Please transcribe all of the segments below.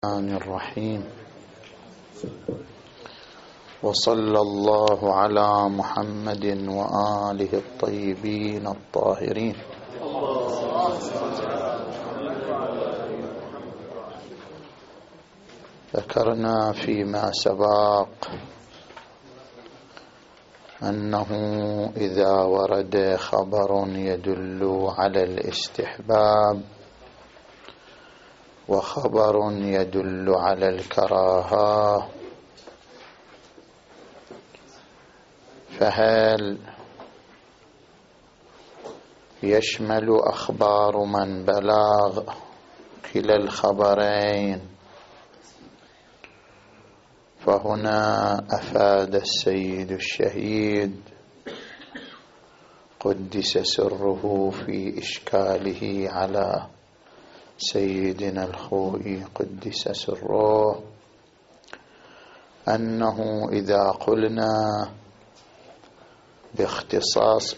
الرحمن الرحيم. وصلى الله على محمد وآله الطيبين الطاهرين. ذكرنا فيما سبق أنه إذا ورد خبر يدل على الاستحباب وخبر يدل على الكراهة، فهل يشمل أخبار من بلغ كلا الخبرين؟ فهنا أفاد السيد الشهيد قدس سره في إشكاله على سيدنا الخوئي قدس سره أنه إذا قلنا باختصاص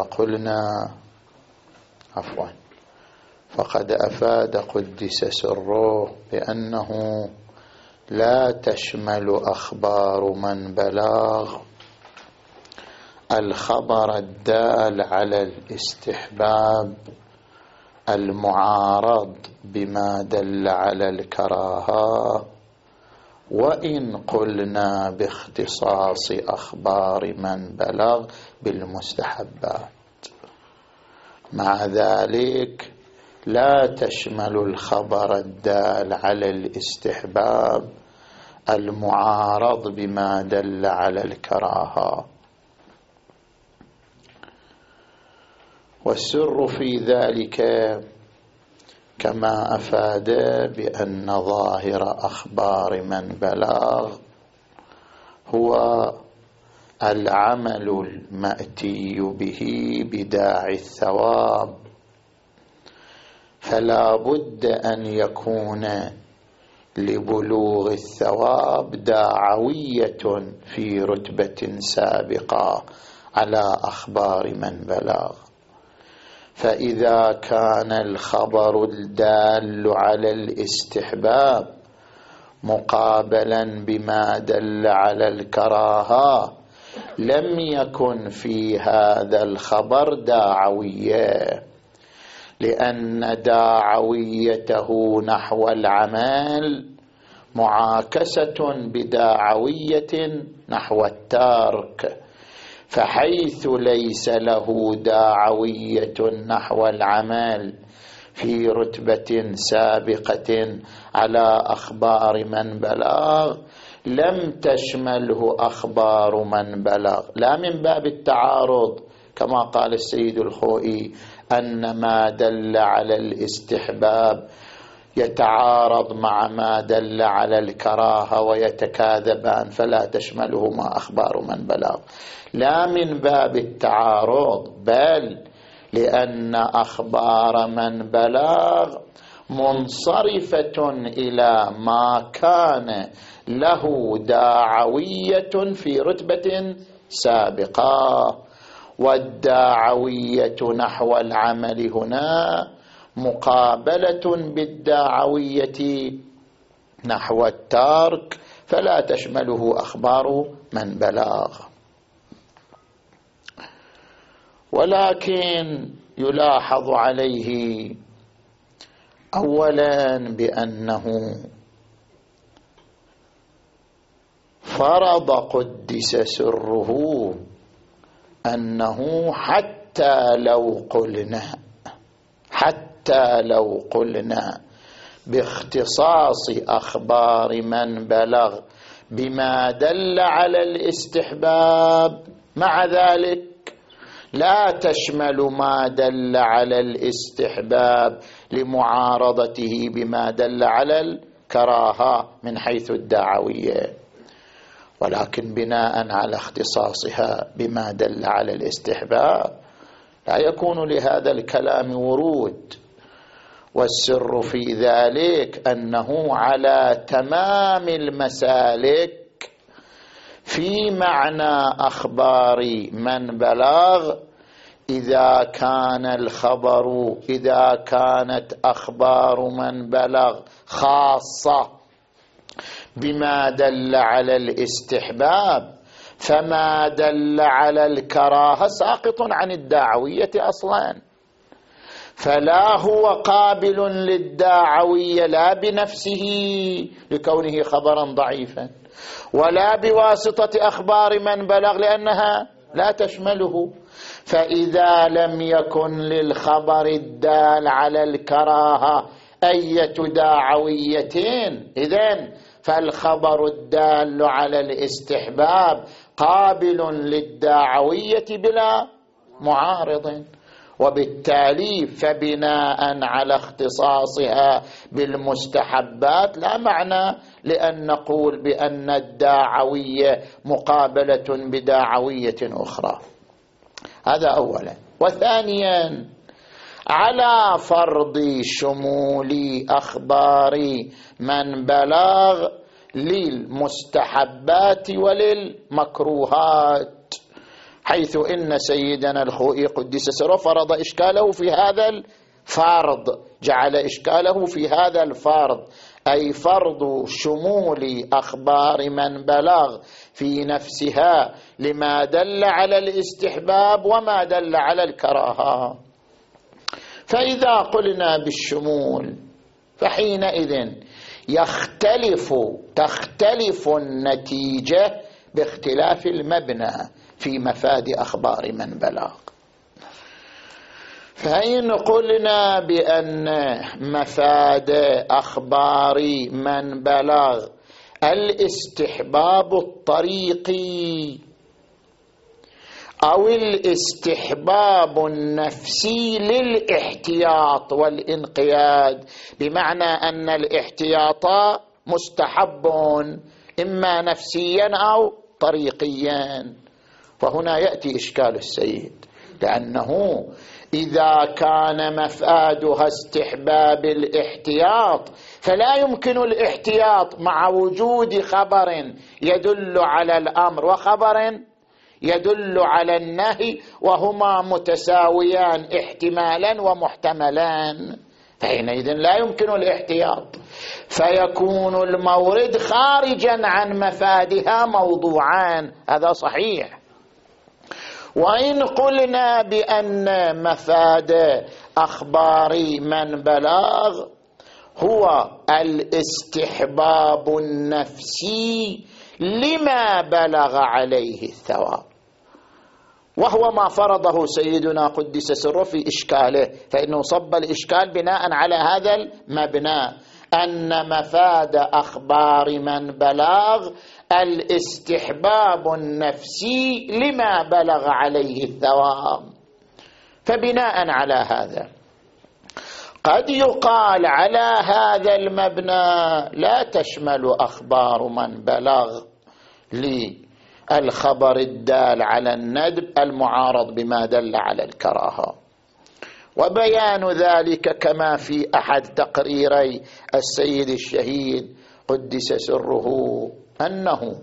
فقد أفاد قدس سره بأنه لا تشمل أخبار من بلغ الخبر الدال على الاستحباب المعارض بما دل على الكراهة، وإن قلنا باختصاص أخبار من بلغ بالمستحبات. مع ذلك لا تشمل الخبر الدال على الاستحباب المعارض بما دل على الكراهة. والسر في ذلك كما أفاد بأن ظاهر أخبار من بلغ هو العمل المأتي به بداعي الثواب، فلا بد أن يكون لبلوغ الثواب داعوية في رتبة سابقة على أخبار من بلغ. فإذا كان الخبر الدال على الاستحباب مقابلا بما دل على الكراهة لم يكن في هذا الخبر داعوية، لأن داعويته نحو العمل معاكسة بداعوية نحو الترك، فحيث ليس له داعوية نحو العمل في رتبة سابقة على أخبار من بلغ لم تشمله أخبار من بلغ، لا من باب التعارض كما قال السيد الخوئي أن ما دل على الاستحباب يتعارض مع ما دل على الكراهة ويتكاذبان فلا تشملهما أخبار من بلغ، لا من باب التعارض بل لأن أخبار من بلغ منصرفة إلى ما كان له داعوية في رتبة سابقة، والداعوية نحو العمل هنا مقابلة بالداعوية نحو الترك، فلا تشمله أخبار من بلغ. ولكن يلاحظ عليه أولا بأنه فرض قدس سره أنه حتى لو قلنا باختصاص أخبار من بلغ بما دل على الاستحباب، مع ذلك لا تشمل ما دل على الاستحباب لمعارضته بما دل على الكراهة من حيث الداعوية، ولكن بناء على اختصاصها بما دل على الاستحباب لا يكون لهذا الكلام ورود. والسر في ذلك أنه على تمام المسالك في معنى أخبار من بلغ إذا كانت أخبار من بلغ خاصة بما دل على الاستحباب، فما دل على الكراهة ساقط عن الداعوية أصلا، فلا هو قابل للداعوية لا بنفسه لكونه خبرا ضعيفا، ولا بواسطة أخبار من بلغ لأنها لا تشمله. فإذا لم يكن للخبر الدال على الكراهة أية داعويتين، إذن فالخبر الدال على الاستحباب قابل للداعوية بلا معارض، وبالتالي فبناء على اختصاصها بالمستحبات لا معنى لأن نقول بأن الداعوية مقابلة بداعوية أخرى. هذا أولا. وثانيا، على فرض شمول أخبار من بلغ للمستحبات وللمكروهات، حيث إن سيدنا الخوئي قدس سره فرض إشكاله في هذا الفرض، جعل إشكاله في هذا الفرض، أي فرض شمول أخبار من بلغ في نفسها لما دل على الاستحباب وما دل على الكراهة. فإذا قلنا بالشمول فحينئذ تختلف النتيجة باختلاف المبنى في مفاد أخبار من بلغ. فإن قلنا بأن مفاد أخبار من بلغ الاستحباب الطريقي أو الاستحباب النفسي للاحتياط والانقياد، بمعنى أن الاحتياط مستحب إما نفسيا أو طريقيا، فهنا يأتي إشكال السيد، لأنه إذا كان مفادها استحباب الاحتياط فلا يمكن الاحتياط مع وجود خبر يدل على الأمر وخبر يدل على النهي وهما متساويان احتمالا ومحتملان، فحينئذ لا يمكن الاحتياط، فيكون المورد خارجا عن مفادها موضوعان. هذا صحيح. وإن قلنا بأن مفاد أخبار من بلغ هو الاستحباب النفسي لما بلغ عليه الثواب، وهو ما فرضه سيدنا قدس سره في إشكاله، فإنه صب الإشكال بناء على هذا المبنى أن مفاد أخبار من بلغ الاستحباب النفسي لما بلغ عليه الثواب. فبناء على هذا قد يقال على هذا المبنى لا تشمل أخبار من بلغ للخبر الدال على الندب المعارض بما دل على الكراهة. وبيان ذلك كما في أحد تقريري السيد الشهيد قدس سره أنه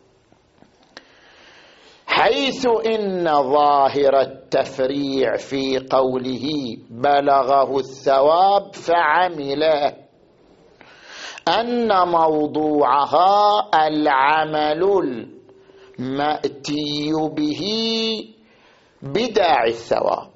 حيث إن ظاهر التفريع في قوله بلغه الثواب فعمله أن موضوعها العمل المأتي به بداعي الثواب،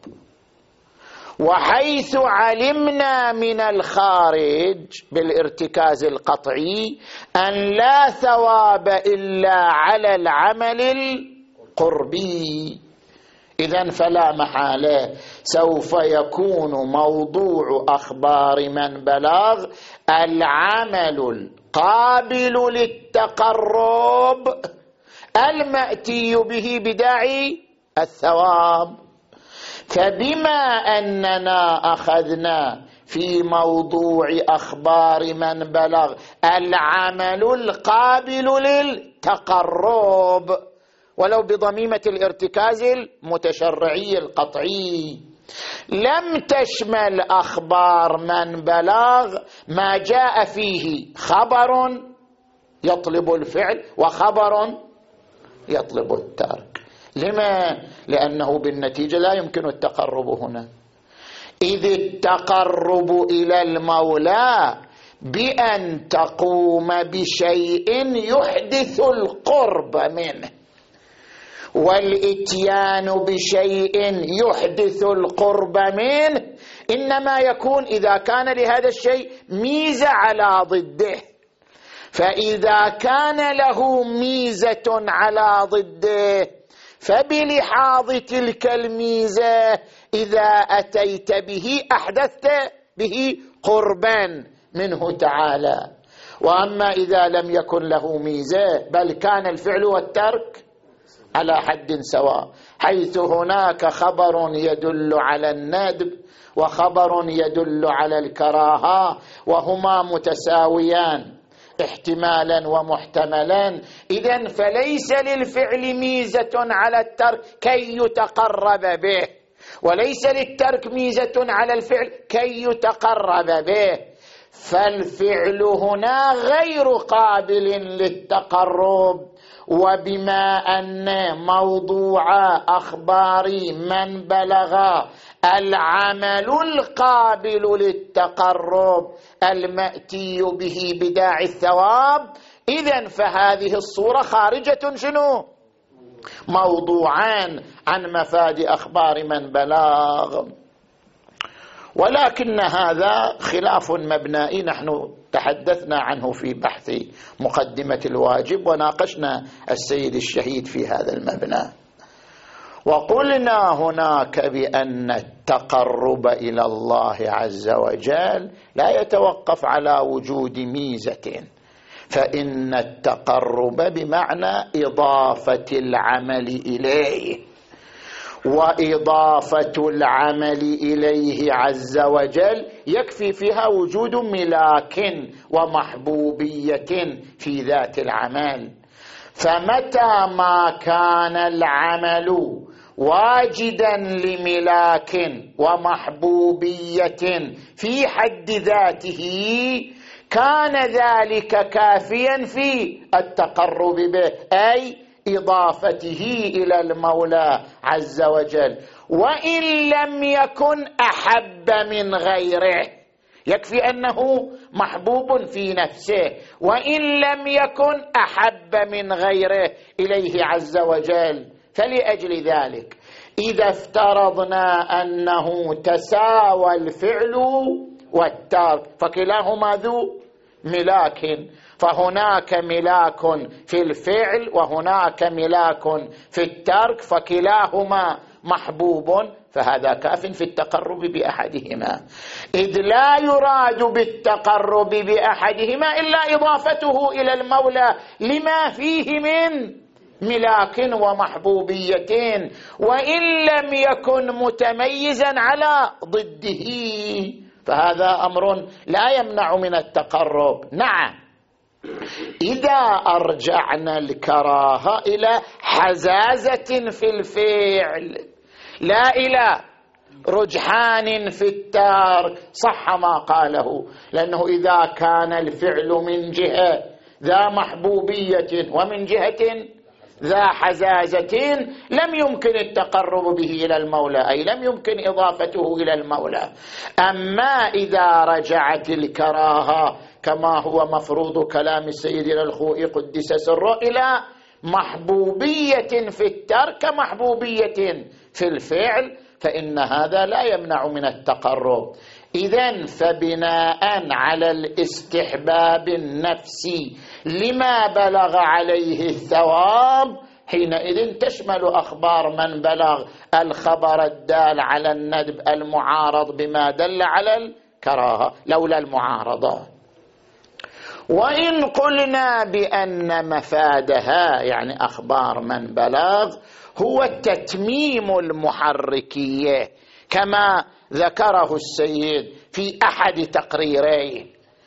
وحيث علمنا من الخارج بالارتكاز القطعي أن لا ثواب إلا على العمل القربي، إذن فلا محالة سوف يكون موضوع أخبار من بلغ العمل القابل للتقرب المأتي به بداعي الثواب. فبما أننا أخذنا في موضوع أخبار من بلغ العمل القابل للتقرب ولو بضميمة الارتكاز المتشرعي القطعي، لم تشمل أخبار من بلغ ما جاء فيه خبر يطلب الفعل وخبر يطلب الترك. لما؟ لأنه بالنتيجة لا يمكن التقرب هنا، إذ التقرب إلى المولى بأن تقوم بشيء يحدث القرب منه، والإتيان بشيء يحدث القرب منه إنما يكون إذا كان لهذا الشيء ميزة على ضده. فإذا كان له ميزة على ضده فبلحاظ تلك الميزة إذا أتيت به أحدثت به قربا منه تعالى. وأما إذا لم يكن له ميزة بل كان الفعل والترك على حد سواء، حيث هناك خبر يدل على الندب وخبر يدل على الكراهة وهما متساويان احتمالا ومحتملا، إذن فليس للفعل ميزة على الترك كي يتقرب به، وليس للترك ميزة على الفعل كي يتقرب به، فالفعل هنا غير قابل للتقرب. وبما أن موضوع أخبار من بلغ العمل القابل للتقرب المأتي به بداعي الثواب، إذن فهذه الصورة خارجة شنو؟ موضوعان عن مفاد أخبار من بلغ. ولكن هذا خلاف مبنائي نحن تحدثنا عنه في بحث مقدمة الواجب وناقشنا السيد الشهيد في هذا المبنى، وقلنا هناك بأن التقرب إلى الله عز وجل لا يتوقف على وجود ميزة، فإن التقرب بمعنى إضافة العمل إليه، وإضافة العمل إليه عز وجل يكفي فيها وجود ملاك ومحبوبية في ذات العمل. فمتى ما كان العمل واجدا لملاك ومحبوبية في حد ذاته كان ذلك كافيا في التقرب به، أي إضافته إلى المولى عز وجل. وإن لم يكن أحب من غيره، يكفي أنه محبوب في نفسه، وإن لم يكن أحب من غيره إليه عز وجل. فلأجل ذلك إذا افترضنا أنه تساوى الفعل والترك فكلاهما ذو ملاك، فهناك ملاك في الفعل وهناك ملاك في الترك فكلاهما محبوب، فهذا كاف في التقرب بأحدهما، إذ لا يراد بالتقرب بأحدهما إلا إضافته إلى المولى لما فيه من ملاك ومحبوبيتين، وإن لم يكن متميزا على ضده فهذا أمر لا يمنع من التقرب. نعم، إذا أرجعنا الكراهة إلى حزازة في الفعل لا إلى رجحان في الترك صح ما قاله، لأنه إذا كان الفعل من جهة ذا محبوبية ومن جهة ذا حزازة لم يمكن التقرب به إلى المولى، أي لم يمكن إضافته إلى المولى. أما إذا رجعت الكراهة كما هو مفروض كلام سيدنا الخوئي قدس سره إلى محبوبية في الترك محبوبية في الفعل، فإن هذا لا يمنع من التقرب. إذن فبناء على الاستحباب النفسي لما بلغ عليه الثواب حينئذ تشمل أخبار من بلغ الخبر الدال على الندب المعارض بما دل على الكراهة لولا المعارضة. وإن قلنا بأن مفادها يعني أخبار من بلغ هو تتميم المحركية كما ذكره السيد في أحد تقريريه،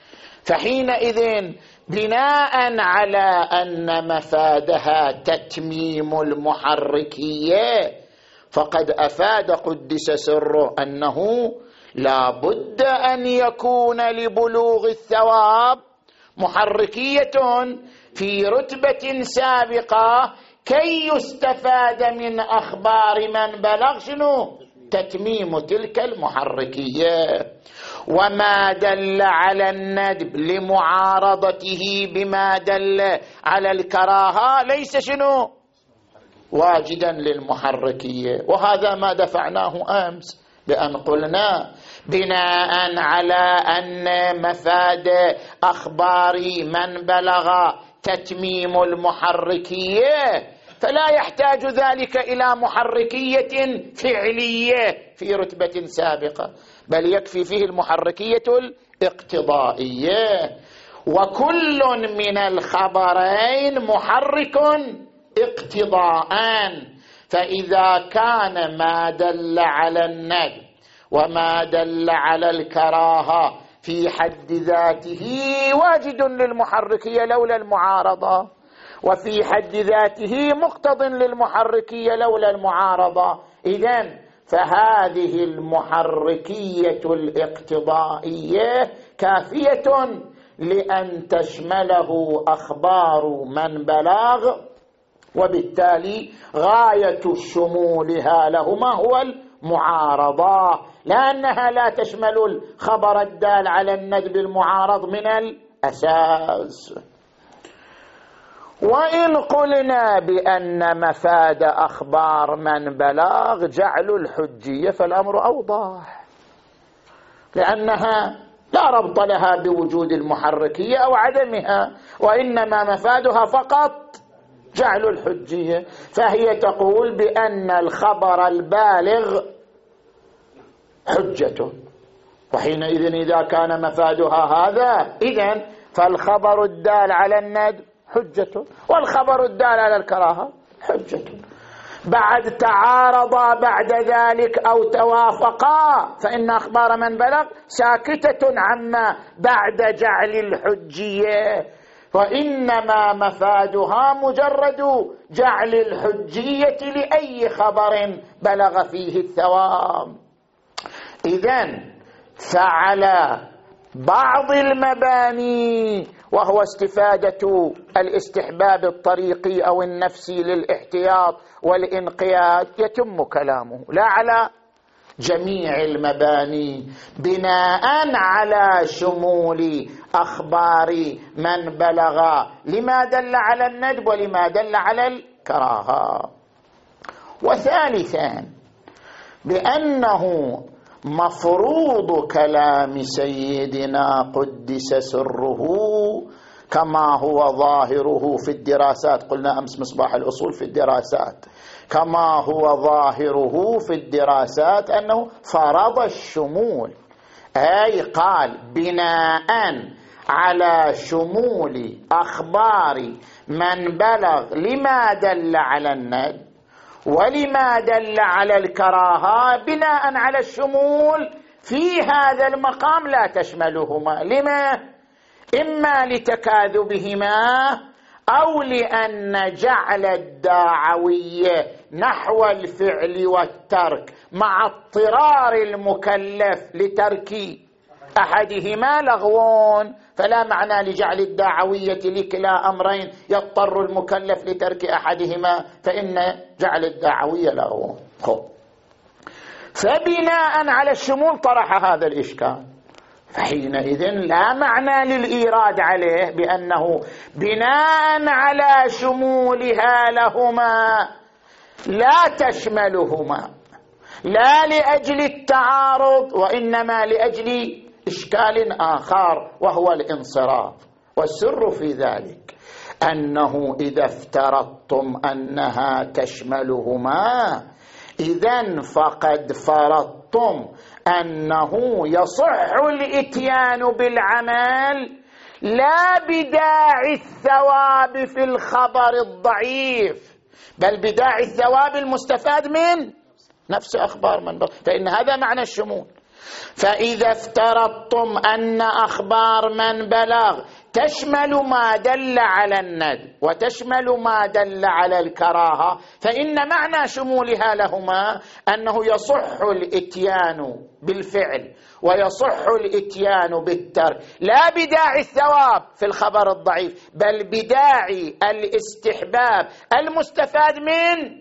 فحينئذ بناء على أن مفادها تتميم المحركية فقد أفاد قدس سره أنه لا بد أن يكون لبلوغ الثواب محركية في رتبة سابقة كي يستفاد من أخبار من بلغ شنو؟ تتميم تلك المحركية. وما دل على الندب لمعارضته بما دل على الكراهة ليس شنو واجدا للمحركية. وهذا ما دفعناه أمس بأن قلنا بناء على أن مفاد أخبار من بلغ تتميم المحركية فلا يحتاج ذلك إلى محركية فعلية في رتبة سابقة، بل يكفي فيه المحركية الاقتضائية. وكل من الخبرين محرك اقتضاء، فإذا كان ما دل على الندب وما دل على الكراهة في حد ذاته واجد للمحركية لولا المعارضة، وفي حد ذاته مقتض للمحركية لولا المعارضة، إذن فهذه المحركية الاقتضائية كافية لأن تشمله أخبار من بلغ، وبالتالي غاية شمولها لهما هو المعارضة، لأنها لا تشمل الخبر الدال على الندب المعارض من الأساس. وإن قلنا بأن مفاد أخبار من بلغ جعل الحجية فالأمر أوضح، لأنها لا ربط لها بوجود المحركية أو عدمها، وإنما مفادها فقط جعل الحجية، فهي تقول بأن الخبر البالغ حجة، وحينئذ إذا كان مفادها هذا إذن فالخبر الدال على الندب حجة، والخبر الدال على الكراهة حجة. بعد تعارضا بعد ذلك أو توافقا فإن أخبار من بلغ ساكتة عما بعد جعل الحجية، وإنما مفادها مجرد جعل الحجية لأي خبر بلغ فيه الثواب. إذن فعلى بعض المباني وهو استفادة الاستحباب الطريقي أو النفسي للاحتياط والإنقياد يتم كلامه، لا على جميع المباني بناء على شمول أخبار من بلغ لما دل على الندب ولما دل على الكراهة. وثالثا بأنه مفروض كلام سيدنا قدس سره كما هو ظاهره في الدراسات، قلنا أمس مصباح الأصول في الدراسات، كما هو ظاهره في الدراسات أنه فرض الشمول، أي قال بناء على شمول أخبار من بلغ لما دل على الندب ولما دل على الكراهة بناء على الشمول في هذا المقام لا تشملهما، لما؟ إما لتكاذبهما أو لأن جعل الداعوية نحو الفعل والترك مع اضطرار المكلف لترك أحدهما لغوون، فلا معنى لجعل الداعوية لكلا أمرين يضطر المكلف لترك أحدهما، فإن جعل الداعوية لغوون. فبناء على الشمول طرح هذا الإشكال، فحينئذ لا معنى للإيراد عليه بأنه بناء على شمولها لهما لا تشملهما، لا لأجل التعارض وإنما لأجل إشكال آخر وهو الانصراف. والسر في ذلك أنه إذا افترضتم أنها تشملهما إذن فقد فرضتم أنه يصح الإتيان بالعمل لا بداعي الثواب في الخبر الضعيف، بل بداعي الثواب المستفاد من نفس أخبار من بلغ، فإن هذا معنى الشمول. فإذا افترضتم أن أخبار من بلغ تشمل ما دل على الندب وتشمل ما دل على الكراهة، فإن معنى شمولها لهما أنه يصح الإتيان بالفعل ويصح الإتيان بالترك لا بداعي الثواب في الخبر الضعيف، بل بداعي الاستحباب المستفاد من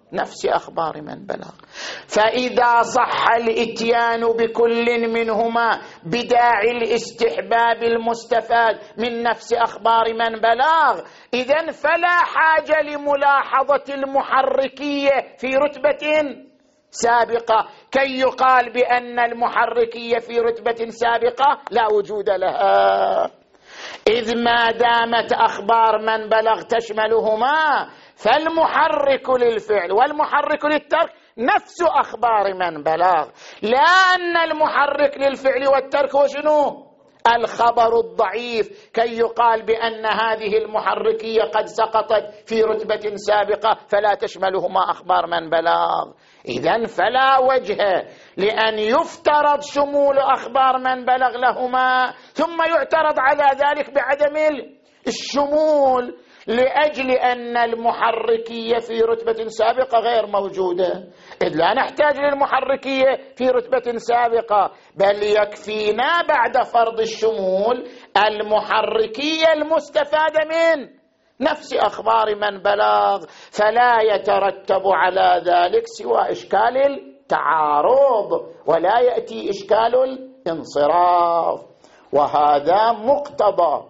نفس أخبار من بلغ. فإذا صح الإتيان بكل منهما بداعي الاستحباب المستفاد من نفس أخبار من بلغ، إذن فلا حاجة لملاحظة المحركية في رتبة سابقة كي يقال بأن المحركية في رتبة سابقة لا وجود لها، إذ ما دامت أخبار من بلغ تشملهما فالمحرك للفعل والمحرك للترك نفس أخبار من بلغ، لا أن المحرك للفعل والترك هو شنو؟ الخبر الضعيف كي يقال بأن هذه المحركية قد سقطت في رتبة سابقة فلا تشملهما أخبار من بلغ. إذن فلا وجه لأن يفترض شمول أخبار من بلغ لهما ثم يعترض على ذلك بعدم الشمول لأجل أن المحركية في رتبة سابقة غير موجودة، إذ لا نحتاج للمحركية في رتبة سابقة، بل يكفينا بعد فرض الشمول المحركية المستفادة من نفس أخبار من بلغ، فلا يترتب على ذلك سوى إشكال التعارض ولا يأتي إشكال الانصراف. وهذا مقتضى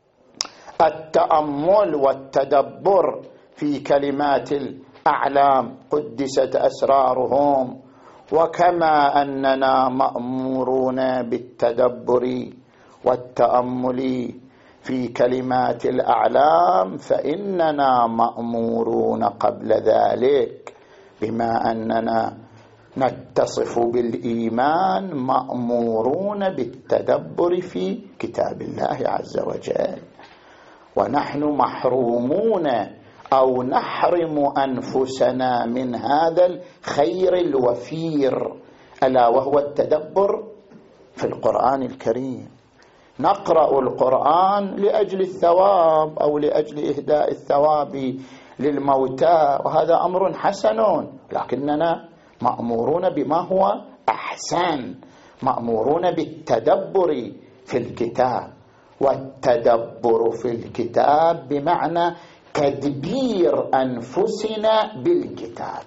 التأمل والتدبر في كلمات الأعلام قدست أسرارهم. وكما أننا مأمورون بالتدبر والتأمل في كلمات الأعلام فإننا مأمورون قبل ذلك بما أننا نتصف بالإيمان مأمورون بالتدبر في كتاب الله عز وجل، ونحن محرومون أو نحرم أنفسنا من هذا الخير الوفير ألا وهو التدبر في القرآن الكريم. نقرأ القرآن لأجل الثواب أو لأجل إهداء الثواب للموتى، وهذا أمر حسن، لكننا مأمورون بما هو أحسن، مأمورون بالتدبر في الكتاب. والتدبر في الكتاب بمعنى تدبير أنفسنا بالكتاب.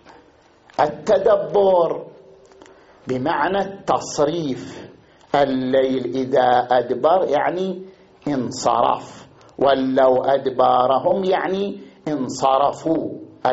التدبر بمعنى التصريف، الليل إذا أدبر يعني انصرف، ولو أدبارهم يعني انصرفوا،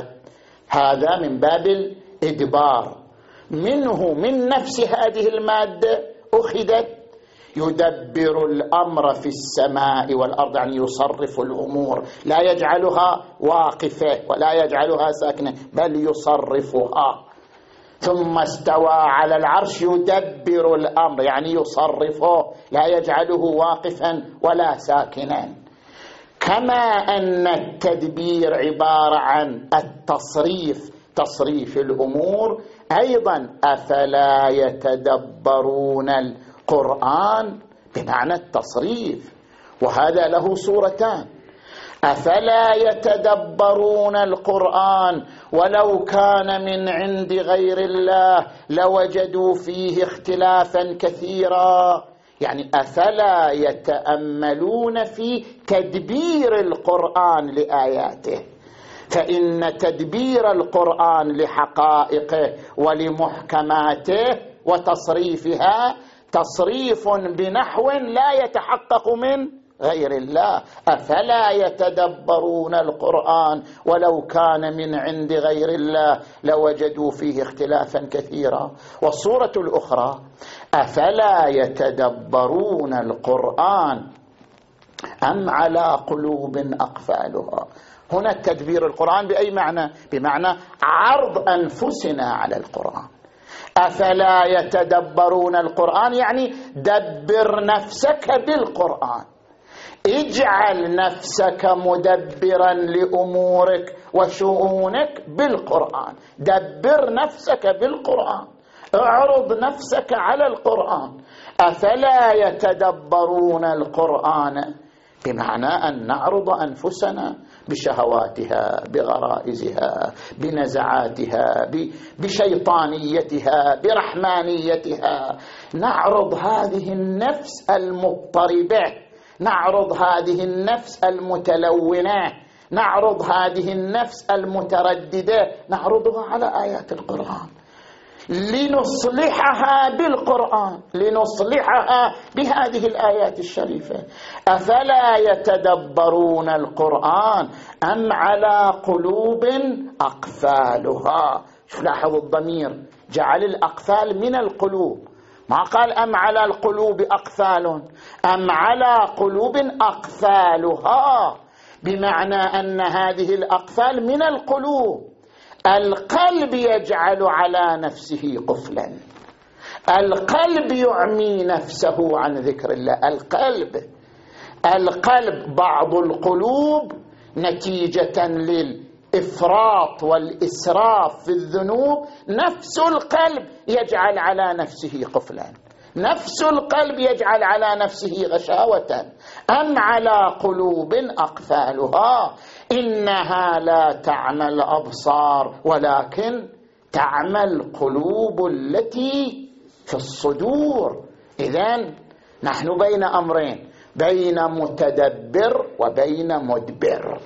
هذا من باب الإدبار. منه من نفس هذه المادة أخذت يدبر الأمر في السماء والأرض، يعني يصرف الأمور، لا يجعلها واقفة ولا يجعلها ساكنة بل يصرفها. ثم استوى على العرش يدبر الأمر، يعني يصرفه لا يجعله واقفا ولا ساكنا. كما أن التدبير عبارة عن التصريف، تصريف الأمور، أيضا أفلا يتدبرون القرآن بمعنى التصريف، وهذا له صورتان: أفلا يتدبرون القرآن ولو كان من عند غير الله لوجدوا فيه اختلافا كثيرا، يعني أفلا يتأملون في تدبير القرآن لآياته، فإن تدبير القرآن لحقائقه ولمحكماته وتصريفها تصريف بنحو لا يتحقق من غير الله. أفلا يتدبرون القرآن ولو كان من عند غير الله لوجدوا فيه اختلافا كثيرا. والصورة الأخرى: أفلا يتدبرون القرآن أم على قلوب أقفالها. هنا تدبير القرآن بأي معنى؟ بمعنى عرض أنفسنا على القرآن. أفلا يتدبرون القرآن يعني دبر نفسك بالقرآن، اجعل نفسك مدبرا لأمورك وشؤونك بالقرآن، دبر نفسك بالقرآن، اعرض نفسك على القرآن. أفلا يتدبرون القرآن بمعنى أن نعرض أنفسنا بشهواتها، بغرائزها، بنزعاتها، بشيطانيتها، برحمانيتها، نعرض هذه النفس المضطربة، نعرض هذه النفس المتلونة، نعرض هذه النفس المترددة نعرضها على آيات القرآن لنصلحها بالقرآن، لنصلحها بهذه الآيات الشريفة. أفلا يتدبرون القرآن أم على قلوب أقفالها؟ شوف لاحظ الضمير جعل الأقفال من القلوب، ما قال أم على القلوب أقفال، أم على قلوب أقفالها، بمعنى أن هذه الأقفال من القلوب. القلب يجعل على نفسه قفلا، القلب يعمي نفسه عن ذكر الله. القلب بعض القلوب نتيجة للإفراط والإسراف في الذنوب نفس القلب يجعل على نفسه قفلا، نفس القلب يجعل على نفسه غشاوة. أم على قلوب أقفالها إنها لا تعمى الأبصار ولكن تعمى القلوب التي في الصدور. إذن نحن بين أمرين، بين متدبر وبين مدبر.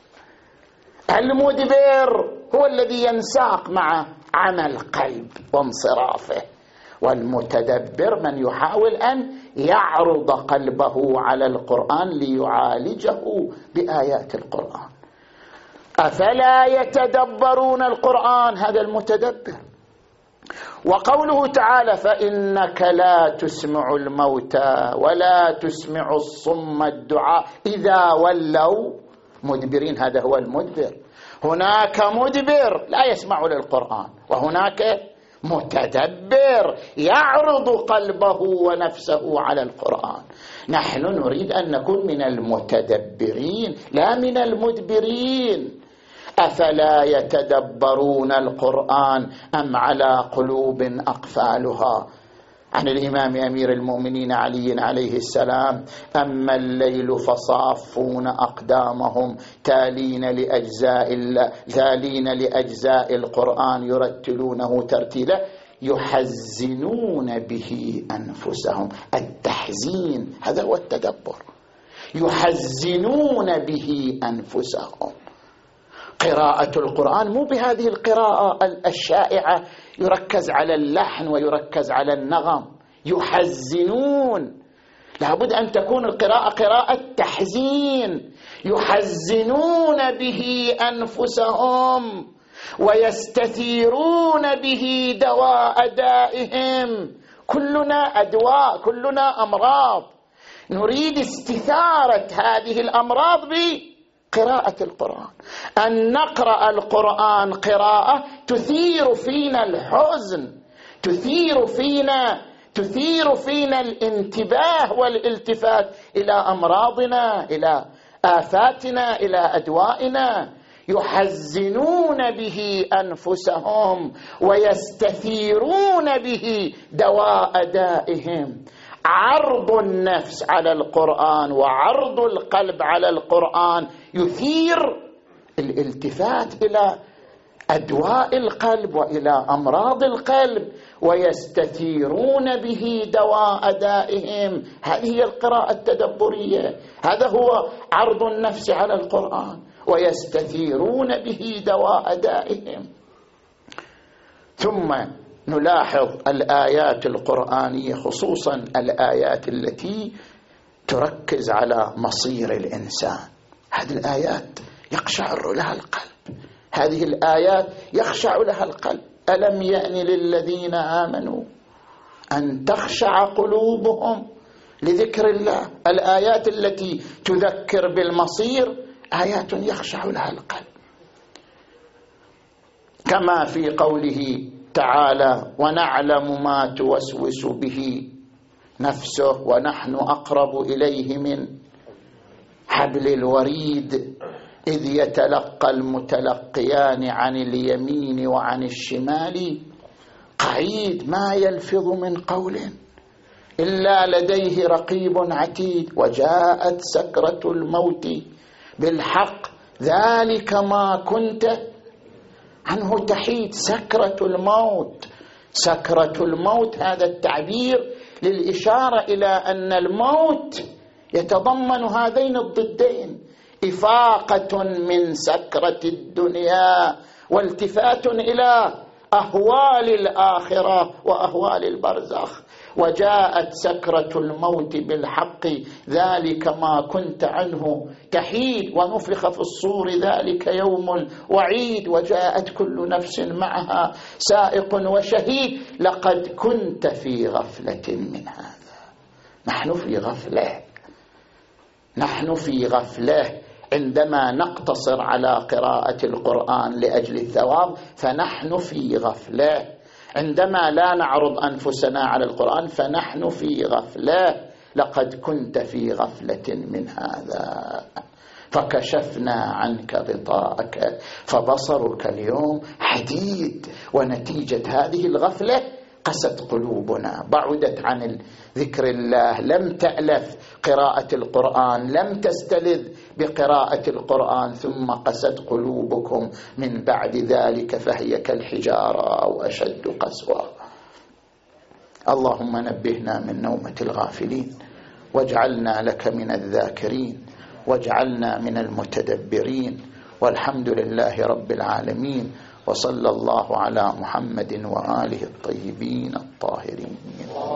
المدبر هو الذي ينساق مع عمى القلب وانصرافه، والمتدبر من يحاول أن يعرض قلبه على القرآن ليعالجه بآيات القرآن. أفلا يتدبرون القرآن، هذا المتدبر. وقوله تعالى فإنك لا تسمع الموتى ولا تسمع الصم الدعاء إذا ولوا مدبرين، هذا هو المدبر. هناك مدبر لا يسمع للقرآن، وهناك متدبر يعرض قلبه ونفسه على القرآن. نحن نريد أن نكون من المتدبرين لا من المدبرين. أفلا يتدبرون القرآن أم على قلوب أقفالها؟ عن الإمام أمير المؤمنين علي عليه السلام أما الليل فصافون أقدامهم تالين لأجزاء القرآن يرتلونه ترتيلا يحزنون به أنفسهم. التحزين هذا هو التدبر، يحزنون به أنفسهم. قراءة القرآن مو بهذه القراءة الشائعة يركز على اللحن ويركز على النغم، يحزنون. لابد أن تكون القراءة قراءة تحزين، يحزنون به أنفسهم ويستثيرون به دواء دائهم. كلنا أدواء، كلنا أمراض، نريد استثارة هذه الأمراض بقراءة القرآن. أن نقرأ القرآن قراءة تثير فينا الحزن، تثير فينا الانتباه والالتفات إلى أمراضنا، إلى آفاتنا، إلى أدوائنا. يحزنون به أنفسهم ويستثيرون به دواء دائهم. عرض النفس على القرآن وعرض القلب على القرآن يثير الالتفات إلى أدواء القلب وإلى أمراض القلب، ويستثيرون به دواء دائهم. هذه هي القراءة التدبرية، هذا هو عرض النفس على القرآن، ويستثيرون به دواء دائهم. ثم نلاحظ الآيات القرآنية، خصوصا الآيات التي تركز على مصير الإنسان. هذه الآيات يقشعر لها القلب، هذه الآيات يخشع لها القلب. ألم يأن للذين آمنوا أن تخشع قلوبهم لذكر الله. الآيات التي تذكر بالمصير آيات يخشع لها القلب، كما في قوله تعالى ونعلم ما توسوس به نفسه ونحن أقرب إليه من حبل الوريد إذ يتلقى المتلقيان عن اليمين وعن الشمال قعيد ما يلفظ من قول إلا لديه رقيب عتيد وجاءت سكرة الموت بالحق ذلك ما كنت عنه تحيد. سكرة الموت، سكرة الموت هذا التعبير للإشارة إلى أن الموت يتضمن هذين الضدين، إفاقة من سكرة الدنيا والتفات إلى أهوال الآخرة وأهوال البرزخ. وجاءت سكرة الموت بالحق ذلك ما كنت عنه تحيد، ونفخ في الصور ذلك يوم الوعيد، وجاءت كل نفس معها سائق وشهيد. لقد كنت في غفلة من هذا. نحن في غفلة، نحن في غفلة. عندما نقتصر على قراءة القرآن لأجل الثواب فنحن في غفلة، عندما لا نعرض أنفسنا على القرآن فنحن في غفلة. لقد كنت في غفلة من هذا فكشفنا عنك غطاءك فبصرك اليوم حديد. ونتيجة هذه الغفلة قست قلوبنا، بعدت عن ذكر الله، لم تألف قراءة القرآن، لم تستلذ بقراءة القرآن، ثم قست قلوبكم من بعد ذلك فهي كالحجارة أو أشد قسوة. اللهم نبهنا من نومة الغافلين، واجعلنا لك من الذاكرين، واجعلنا من المتدبرين. والحمد لله رب العالمين، وصلى الله على محمد وآله الطيبين الطاهرين.